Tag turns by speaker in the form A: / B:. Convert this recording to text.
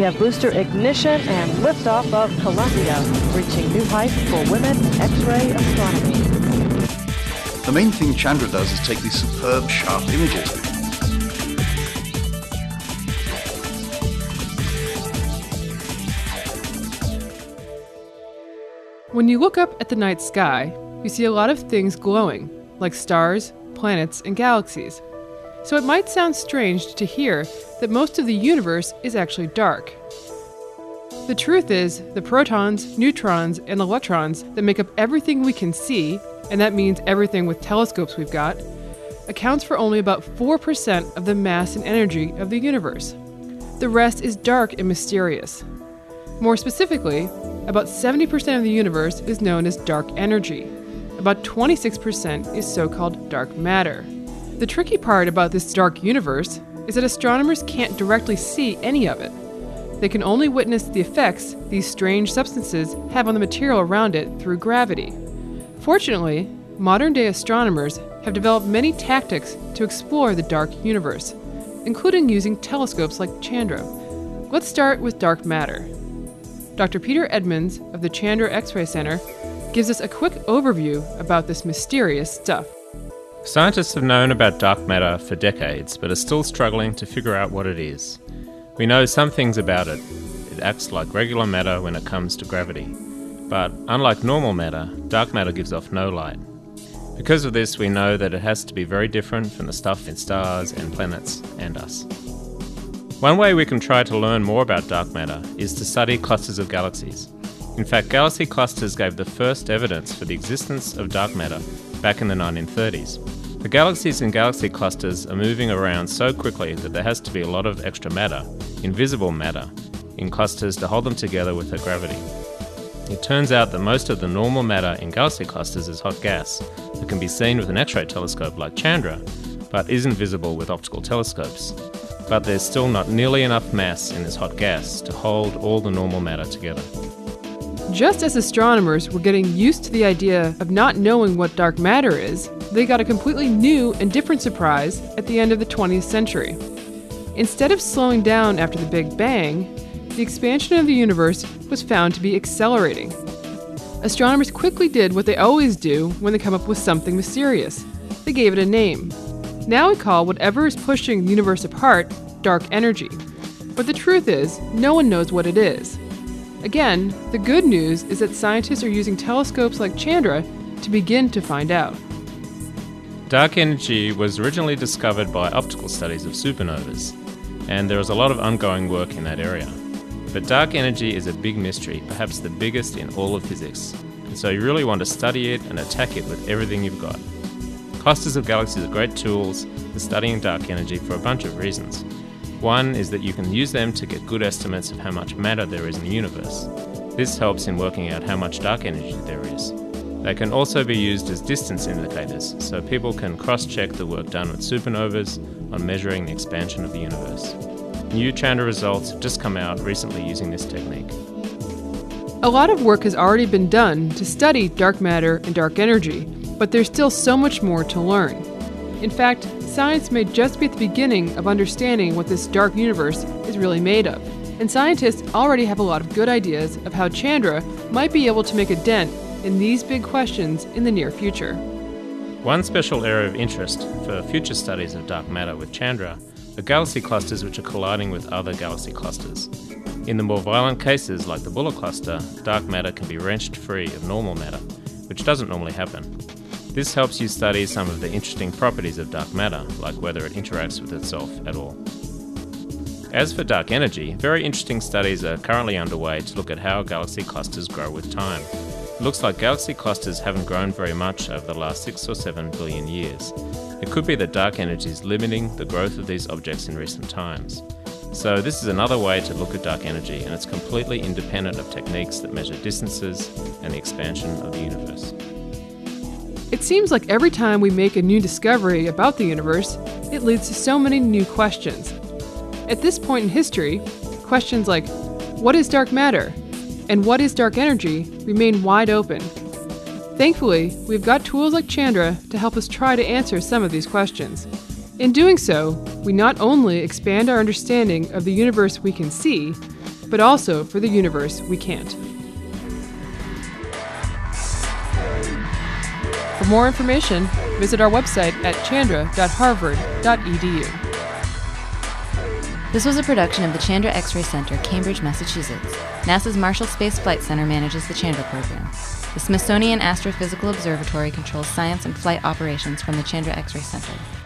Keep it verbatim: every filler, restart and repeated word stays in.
A: have booster ignition and liftoff of Columbia, reaching new heights for women in X-ray astronomy.
B: The main thing Chandra does is take these superb, sharp images.
C: When you look up at the night sky, you see a lot of things glowing, like stars, planets, and galaxies. So it might sound strange to hear that most of the universe is actually dark. The truth is, the protons, neutrons, and electrons that make up everything we can see, and that means everything with telescopes we've got, accounts for only about four percent of the mass and energy of the universe. The rest is dark and mysterious. More specifically, about seventy percent of the universe is known as dark energy. About twenty-six percent is so-called dark matter. The tricky part about this dark universe is that astronomers can't directly see any of it. They can only witness the effects these strange substances have on the material around it through gravity. Fortunately, modern-day astronomers have developed many tactics to explore the dark universe, including using telescopes like Chandra. Let's start with dark matter. Doctor Peter Edmonds of the Chandra X-ray Center gives us a quick overview about this mysterious stuff.
D: Scientists have known about dark matter for decades, but are still struggling to figure out what it is. We know some things about it. It acts like regular matter when it comes to gravity. But unlike normal matter, dark matter gives off no light. Because of this, we know that it has to be very different from the stuff in stars and planets and us. One way we can try to learn more about dark matter is to study clusters of galaxies. In fact, galaxy clusters gave the first evidence for the existence of dark matter back in the nineteen thirties. The galaxies in galaxy clusters are moving around so quickly that there has to be a lot of extra matter, invisible matter, in clusters to hold them together with their gravity. It turns out that most of the normal matter in galaxy clusters is hot gas that can be seen with an X-ray telescope like Chandra, but isn't visible with optical telescopes. But there's still not nearly enough mass in this hot gas to hold all the normal matter together.
C: Just as astronomers were getting used to the idea of not knowing what dark matter is, they got a completely new and different surprise at the end of the twentieth century. Instead of slowing down after the Big Bang, the expansion of the universe was found to be accelerating. Astronomers quickly did what they always do when they come up with something mysterious. They gave it a name. Now we call whatever is pushing the universe apart dark energy. But the truth is, no one knows what it is. Again, the good news is that scientists are using telescopes like Chandra to begin to find out.
D: Dark energy was originally discovered by optical studies of supernovas, and there is a lot of ongoing work in that area. But dark energy is a big mystery, perhaps the biggest in all of physics, and so you really want to study it and attack it with everything you've got. Clusters of galaxies are great tools for studying dark energy for a bunch of reasons. One is that you can use them to get good estimates of how much matter there is in the universe. This helps in working out how much dark energy there is. They can also be used as distance indicators, so people can cross-check the work done with supernovas on measuring the expansion of the universe. New Chandra results have just come out recently using this technique.
C: A lot of work has already been done to study dark matter and dark energy, but there's still so much more to learn. In fact, science may just be at the beginning of understanding what this dark universe is really made of. And scientists already have a lot of good ideas of how Chandra might be able to make a dent in these big questions in the near future.
D: One special area of interest for future studies of dark matter with Chandra are galaxy clusters which are colliding with other galaxy clusters. In the more violent cases, like the Buller cluster, dark matter can be wrenched free of normal matter, which doesn't normally happen. This helps you study some of the interesting properties of dark matter, like whether it interacts with itself at all. As for dark energy, very interesting studies are currently underway to look at how galaxy clusters grow with time. It looks like galaxy clusters haven't grown very much over the last six or seven billion years. It could be that dark energy is limiting the growth of these objects in recent times. So this is another way to look at dark energy, and it's completely independent of techniques that measure distances and the expansion of the universe.
C: It seems like every time we make a new discovery about the universe, it leads to so many new questions. At this point in history, questions like, what is dark matter? And what is dark energy remain wide open. Thankfully, we've got tools like Chandra to help us try to answer some of these questions. In doing so, we not only expand our understanding of the universe we can see, but also for the universe we can't. For more information, visit our website at chandra dot harvard dot e d u.
E: This was a production of the Chandra X-ray Center, Cambridge, Massachusetts. NASA's Marshall Space Flight Center manages the Chandra program. The Smithsonian Astrophysical Observatory controls science and flight operations from the Chandra X-ray Center.